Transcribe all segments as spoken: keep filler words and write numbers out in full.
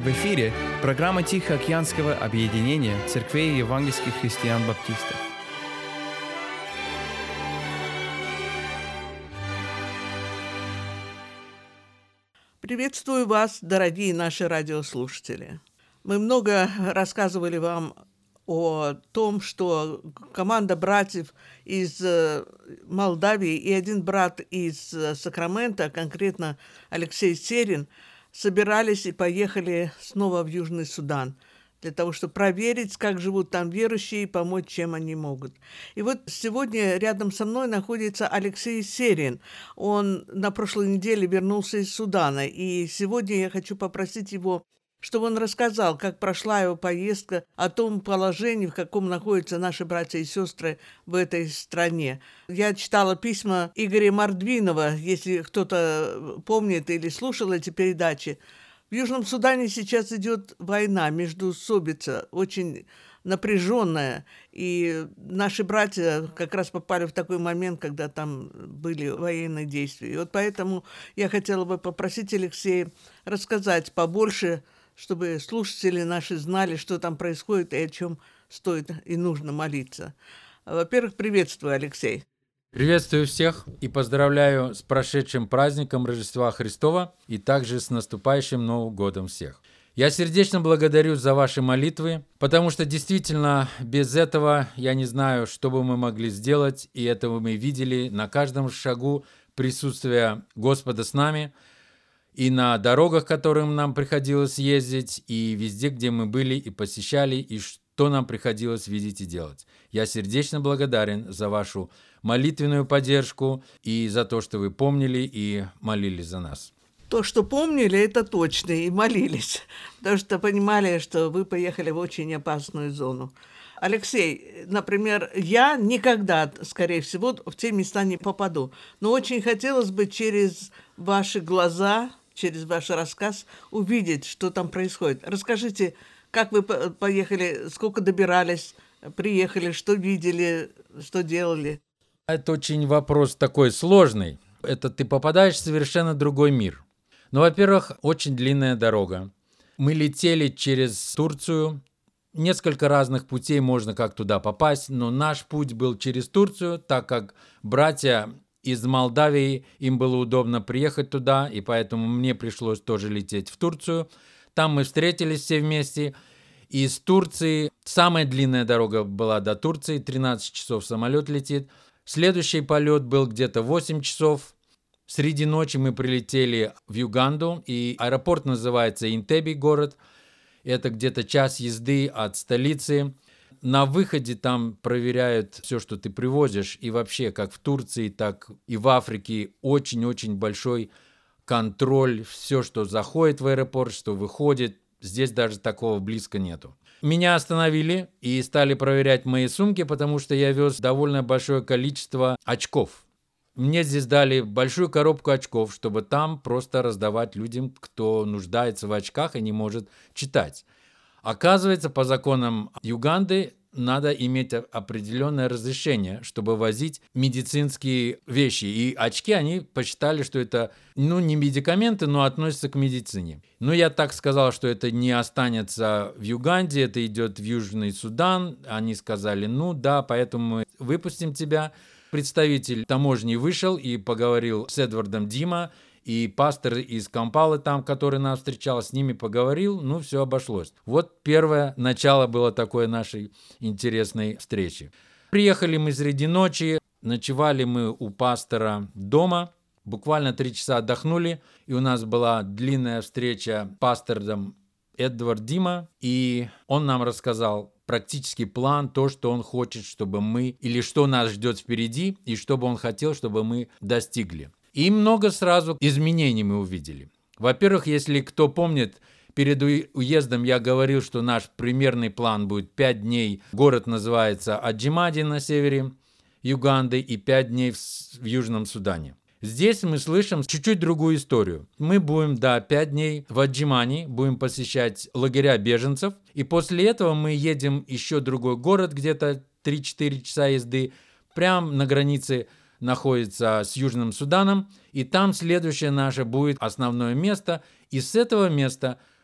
В эфире программа Тихоокеанского объединения церквей евангельских христиан-баптистов. Приветствую вас, дорогие наши радиослушатели. Мы много рассказывали вам о том, что команда братьев из Молдавии и один брат из Сакрамента, конкретно Алексей Серин, собирались и поехали снова в Южный Судан для того, чтобы проверить, как живут там верующие, и помочь, чем они могут. И вот сегодня рядом со мной находится Алексей Серин. Он на прошлой неделе вернулся из Судана, и сегодня я хочу попросить его, чтобы он рассказал, как прошла его поездка, о том положении, в каком находятся наши братья и сестры в этой стране. Я читала письма Игоря Мордвинова, если кто-то помнит или слушал эти передачи. В Южном Судане сейчас идет война междоусобица, очень напряженная, и наши братья как раз попали в такой момент, когда там были военные действия. И вот поэтому я хотела бы попросить Алексея рассказать побольше, чтобы слушатели наши знали, что там происходит и о чем стоит и нужно молиться. Во-первых, приветствую, Алексей. Приветствую всех и поздравляю с прошедшим праздником Рождества Христова и также с наступающим Новым годом всех. Я сердечно благодарю за ваши молитвы, потому что действительно без этого я не знаю, что бы мы могли сделать, и этого мы видели на каждом шагу присутствия Господа с нами, и на дорогах, которым нам приходилось ездить, и везде, где мы были и посещали, и что нам приходилось видеть и делать. Я сердечно благодарен за вашу молитвенную поддержку и за то, что вы помнили и молились за нас. То, что помнили, это точно, и молились, потому что понимали, что вы поехали в очень опасную зону. Алексей, например, я никогда, скорее всего, в те места не попаду, но очень хотелось бы через ваши глаза, через ваш рассказ увидеть, что там происходит. Расскажите, как вы поехали, сколько добирались, приехали, что видели, что делали. Это очень вопрос такой сложный. Это ты попадаешь в совершенно другой мир. Ну, во-первых, очень длинная дорога. Мы летели через Турцию. Несколько разных путей можно как туда попасть, но наш путь был через Турцию, так как братья из Молдавии, им было удобно приехать туда, и поэтому мне пришлось тоже лететь в Турцию. Там мы встретились все вместе. Из Турции самая длинная дорога была до Турции, тринадцать часов самолет летит. Следующий полет был где-то восемь часов. Среди ночи мы прилетели в Юганду, и аэропорт называется Интеби город. Это где-то час езды от столицы. На выходе там проверяют все, что ты привозишь, и вообще, как в Турции, так и в Африке, очень-очень большой контроль. Все, что заходит в аэропорт, что выходит, здесь даже такого близко нету. Меня остановили и стали проверять мои сумки, потому что я вез довольно большое количество очков. Мне здесь дали большую коробку очков, чтобы там просто раздавать людям, кто нуждается в очках и не может читать. Оказывается, по законам Юганды надо иметь определенное разрешение, чтобы возить медицинские вещи. И очки, они посчитали, что это, ну, не медикаменты, но относятся к медицине. Но я так сказал, что это не останется в Юганде, это идет в Южный Судан. Они сказали, ну да, поэтому мы выпустим тебя. Представитель таможни вышел и поговорил с Эдвардом Дима, и пастор из Кампалы там, который нас встречал, с ними поговорил, ну, все обошлось. Вот первое начало было такой нашей интересной встречи. Приехали мы среди ночи, ночевали мы у пастора дома, буквально три часа отдохнули, и у нас была длинная встреча с пастором Эдвард Дима, и он нам рассказал практический план, то, что он хочет, чтобы мы, или что нас ждет впереди, и что бы он хотел, чтобы мы достигли. И много сразу изменений мы увидели. Во-первых, если кто помнит, перед уездом я говорил, что наш примерный план будет пять дней. Город называется Аджимади на севере Юганды и пять дней в Южном Судане. Здесь мы слышим чуть-чуть другую историю. Мы будем, да, пять дней в Аджимане, будем посещать лагеря беженцев. И после этого мы едем еще в другой город, где-то три-четыре часа езды, прямо на границе находится с Южным Суданом, и там следующее наше будет основное место, и с этого места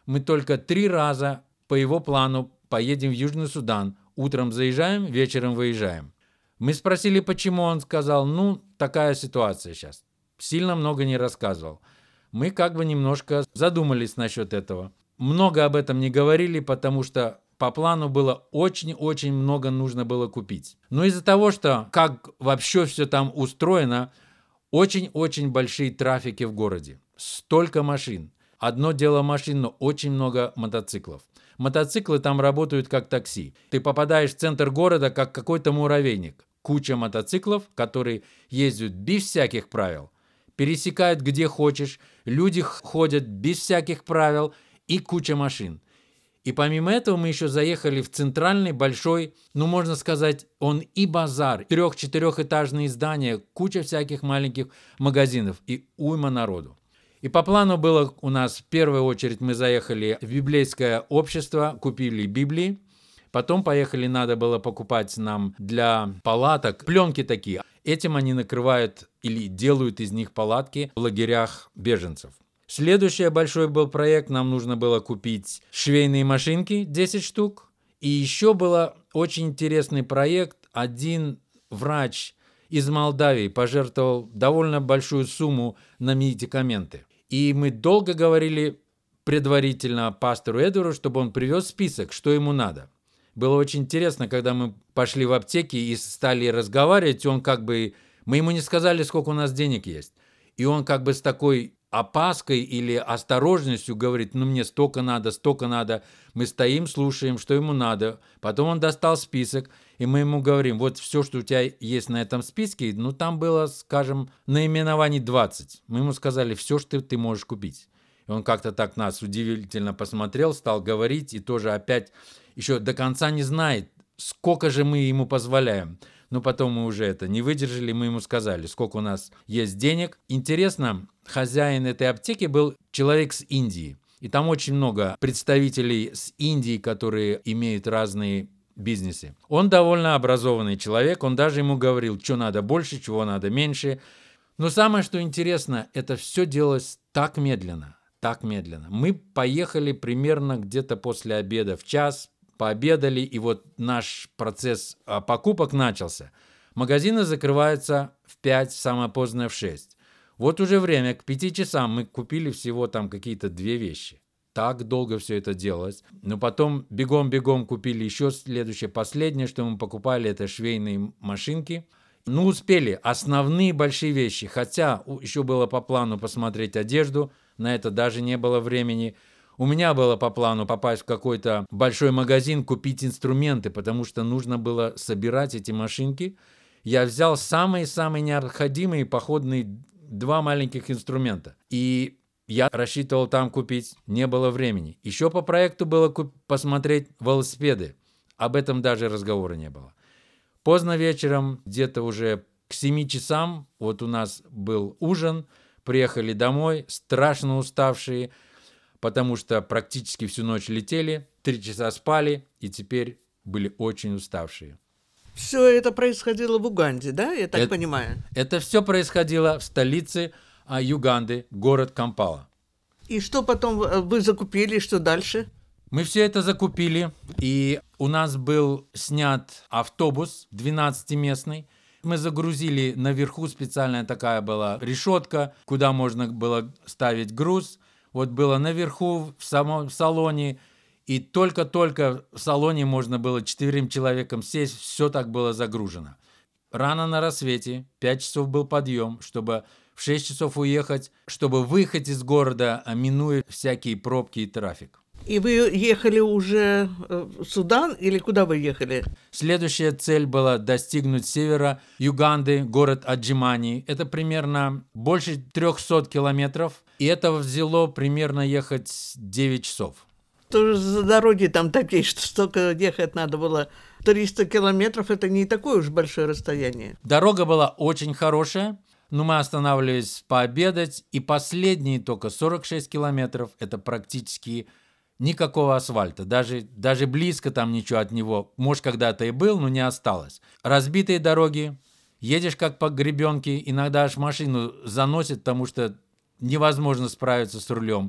мы только три раза по его плану поедем в Южный Судан. Утром заезжаем, вечером выезжаем. Мы спросили, почему. Он сказал, ну, такая ситуация сейчас. Сильно много не рассказывал. Мы как бы немножко задумались насчет этого. Много об этом не говорили, потому что по плану было очень-очень много нужно было купить. Но из-за того, что как вообще все там устроено, очень-очень большие трафики в городе. Столько машин. Одно дело машин, но очень много мотоциклов. Мотоциклы там работают как такси. Ты попадаешь в центр города, как какой-то муравейник. Куча мотоциклов, которые ездят без всяких правил. Пересекают где хочешь. Люди ходят без всяких правил. И куча машин. И помимо этого мы еще заехали в центральный большой, ну можно сказать, он и базар, трех-четырехэтажные здания, куча всяких маленьких магазинов и уйма народу. И по плану было у нас в первую очередь мы заехали в библейское общество, купили Библии, потом поехали, надо было покупать нам для палаток пленки такие. Этим они накрывают или делают из них палатки в лагерях беженцев. Следующий большой был проект, нам нужно было купить швейные машинки, десять штук. И еще был очень интересный проект. Один врач из Молдавии пожертвовал довольно большую сумму на медикаменты. И мы долго говорили предварительно пастору Эдварду, чтобы он привез список, что ему надо. Было очень интересно, когда мы пошли в аптеки и стали разговаривать, он как бы... Мы ему не сказали, сколько у нас денег есть. И он как бы с такой... опаской или осторожностью говорит, ну мне столько надо, столько надо. Мы стоим, слушаем, что ему надо. Потом он достал список, и мы ему говорим, вот все, что у тебя есть на этом списке, ну там было, скажем, наименований двадцать. Мы ему сказали, все, что ты можешь купить. И он как-то так нас удивительно посмотрел, стал говорить, и тоже опять еще до конца не знает, сколько же мы ему позволяем. Но потом мы уже это не выдержали, мы ему сказали, сколько у нас есть денег. Интересно, хозяин этой аптеки был человек с Индии. И там очень много представителей с Индии, которые имеют разные бизнесы. Он довольно образованный человек, он даже ему говорил, что надо больше, чего надо меньше. Но самое, что интересно, это все делалось так медленно, так медленно. Мы поехали примерно где-то после обеда в час, пообедали, и вот наш процесс покупок начался. Магазины закрываются в пять, самое позднее в шесть. Вот уже время, к пяти часам мы купили всего там какие-то две вещи. Так долго все это делалось. Но потом бегом-бегом купили еще следующее, последнее, что мы покупали, это швейные машинки. Ну, успели основные большие вещи, хотя еще было по плану посмотреть одежду, на это даже не было времени. У меня было по плану попасть в какой-то большой магазин, купить инструменты, потому что нужно было собирать эти машинки. Я взял самые-самые необходимые походные два маленьких инструмента. И я рассчитывал там купить, не было времени. Еще по проекту было куп- посмотреть велосипеды. Об этом даже разговора не было. Поздно вечером, где-то уже к семи часам, вот у нас был ужин, приехали домой, страшно уставшие, потому что практически всю ночь летели, три часа спали, и теперь были очень уставшие. Все это происходило в Уганде, да, я так это, понимаю? Это все происходило в столице Юганды, город Кампала. И что потом вы закупили, что дальше? Мы все это закупили, и у нас был снят автобус двенадцатиместный. Мы загрузили наверху, специальная такая была решетка, куда можно было ставить груз. Вот было наверху, в самом салоне, и только-только в салоне можно было четверым человеком сесть, все так было загружено. Рано на рассвете, пять часов был подъем, чтобы в шесть часов уехать, чтобы выехать из города, минуя всякие пробки и трафик. И вы ехали уже в Судан или куда вы ехали? Следующая цель была достигнуть севера Юганды, город Аджимани. Это примерно больше трехсот километров. И это взяло примерно ехать девять часов. Тоже за дороги там такие, что столько ехать надо было. триста километров – это не такое уж большое расстояние. Дорога была очень хорошая, но мы останавливались пообедать. И последние только сорок шесть километров – это практически никакого асфальта. Даже, даже близко там ничего от него. Может, когда-то и был, но не осталось. Разбитые дороги. Едешь как по гребенке. Иногда аж машину заносит, потому что невозможно справиться с рулем.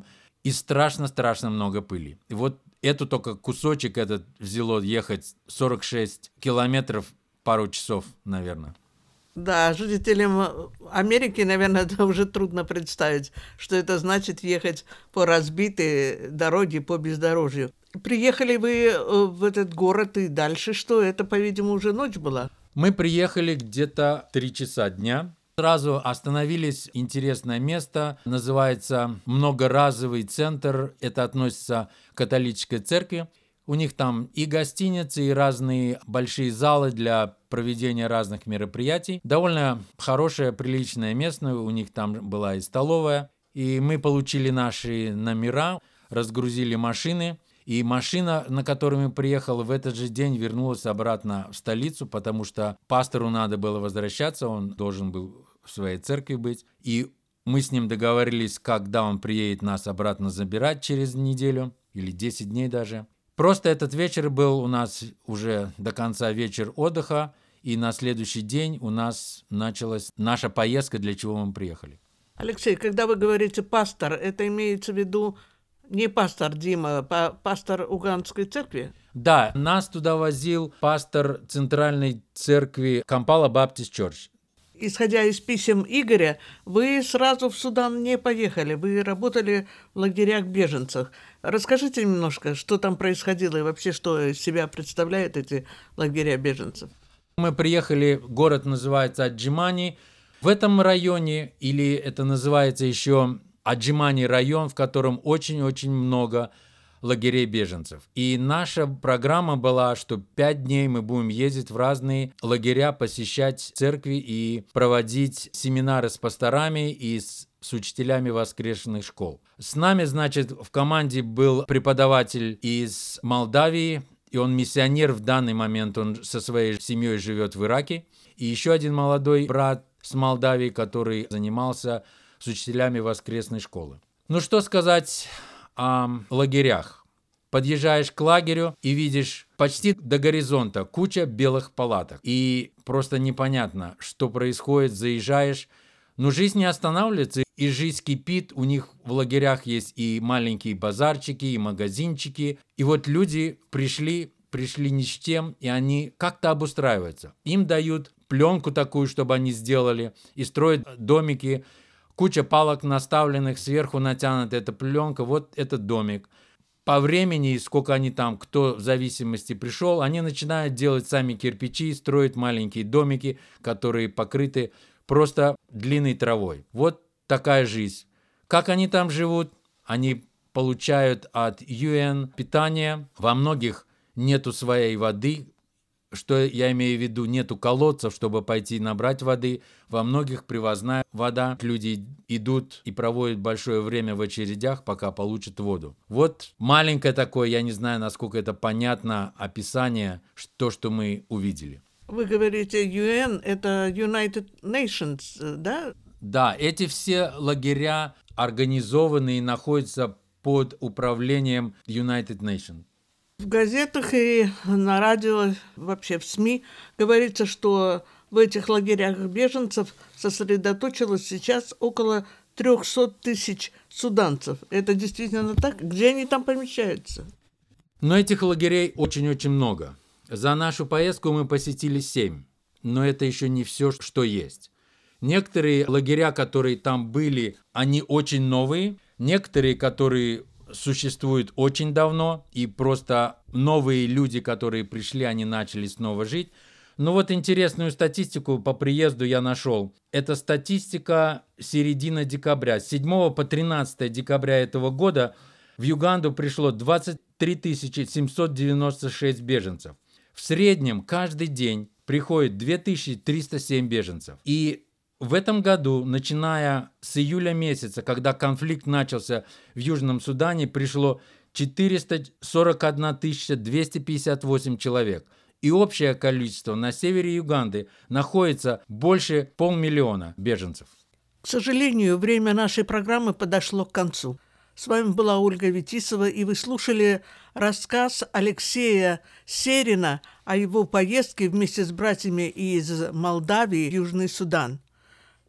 и страшно-страшно много пыли. И вот эту только кусочек этот взяло ехать сорок шесть километров, пару часов, наверное. Да, жителям Америки, наверное, это уже трудно представить, что это значит ехать по разбитой дороге, по бездорожью. Приехали вы в этот город и дальше что? Это, по-видимому, уже ночь была? Мы приехали где-то три часа дня. Сразу остановились, интересное место, называется Многоразовый центр, это относится к католической церкви. У них там и гостиницы, и разные большие залы для проведения разных мероприятий. Довольно хорошее, приличное место, у них там была и столовая. И мы получили наши номера, разгрузили машины. И машина, на которой мы приехали, в этот же день вернулась обратно в столицу, потому что пастору надо было возвращаться, он должен был в своей церкви быть. И мы с ним договорились, когда он приедет нас обратно забирать через неделю или десять дней даже. Просто этот вечер был у нас уже до конца вечер отдыха, и на следующий день у нас началась наша поездка, для чего мы приехали. Алексей, когда вы говорите «пастор», это имеется в виду не пастор Дима, а пастор Уганской церкви? Да, нас туда возил пастор центральной церкви Кампала Баптист Чорч. Исходя из писем Игоря, вы сразу в Судан не поехали, вы работали в лагерях беженцев. Расскажите немножко, что там происходило и вообще, что из себя представляют эти лагеря беженцев. Мы приехали, город называется Аджимани. В этом районе, или это называется еще Аджимани район, в котором очень-очень много лагерей беженцев. И наша программа была, что пять дней мы будем ездить в разные лагеря, посещать церкви и проводить семинары с пасторами и с, с учителями воскресных школ. С нами, значит, в команде был преподаватель из Молдавии, и он миссионер в данный момент, он со своей семьей живет в Ираке. И еще один молодой брат с Молдавии, который занимался с учителями воскресной школы. Ну что сказать о лагерях. Подъезжаешь к лагерю и видишь почти до горизонта куча белых палаток. И просто непонятно, что происходит, заезжаешь. Но жизнь не останавливается, и жизнь кипит. У них в лагерях есть и маленькие базарчики, и магазинчики. И вот люди пришли, пришли ни с чем, и они как-то обустраиваются. Им дают пленку такую, чтобы они сделали, и строят домики. Куча палок наставленных, сверху натянута эта пленка, вот этот домик. По времени, сколько они там, кто в зависимости пришел, они начинают делать сами кирпичи, строить маленькие домики, которые покрыты просто длинной травой. Вот такая жизнь. Как они там живут? Они получают от ю эн питание. Во многих нету своей воды. Что я имею в виду, нету колодцев, чтобы пойти набрать воды. Во многих привозная вода. Люди идут и проводят большое время в очередях, пока получат воду. Вот маленькое такое, я не знаю, насколько это понятно, описание, то, что мы увидели. Вы говорите ю эн, это United Nations, да? Да, эти все лагеря организованы и находятся под управлением United Nations. В газетах и на радио, вообще в СМИ говорится, что в этих лагерях беженцев сосредоточилось сейчас около триста тысяч суданцев. Это действительно так? Где они там помещаются? Но этих лагерей очень-очень много. За нашу поездку мы посетили семь, но это еще не все, что есть. Некоторые лагеря, которые там были, они очень новые. Некоторые, которые существуют очень давно, и просто новые люди, которые пришли, они начали снова жить. Но вот интересную статистику по приезду я нашел. Это статистика середины декабря. С седьмого по тринадцатое декабря этого года в Юганду пришло двадцать три тысячи семьсот девяносто шесть беженцев. В среднем каждый день приходит две тысячи триста семь беженцев. И в этом году, начиная с июля месяца, когда конфликт начался в Южном Судане, пришло четыреста сорок одна тысяча двести пятьдесят восемь человек. И общее количество на севере Юганды находится больше полмиллиона беженцев. К сожалению, время нашей программы подошло к концу. С вами была Ольга Витисова, и вы слушали рассказ Алексея Серина о его поездке вместе с братьями из Молдавии в Южный Судан.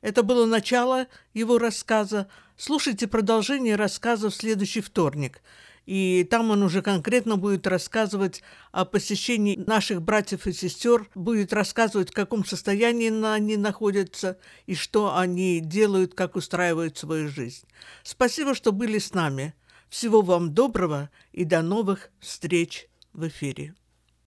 Это было начало его рассказа. Слушайте продолжение рассказа в следующий вторник. И там он уже конкретно будет рассказывать о посещении наших братьев и сестер, будет рассказывать, в каком состоянии они находятся и что они делают, как устраивают свою жизнь. Спасибо, что были с нами. Всего вам доброго и до новых встреч в эфире.